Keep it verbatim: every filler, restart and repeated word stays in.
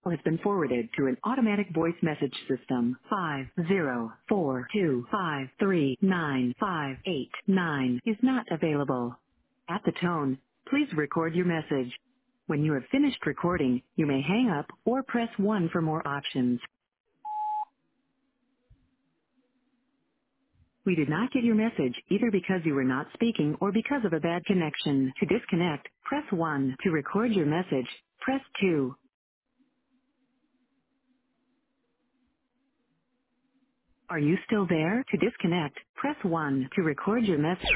has been forwarded to an automatic voice message system. Five zero four two five three nine five eight nine is not available. At the tone, please record your message. When you have finished recording, you may hang up or press one for more options. We did not get your message either because you were not speaking or because of a bad connection. To disconnect, press one. To record your message, press two. Are you still there? To disconnect, press one. To record your message.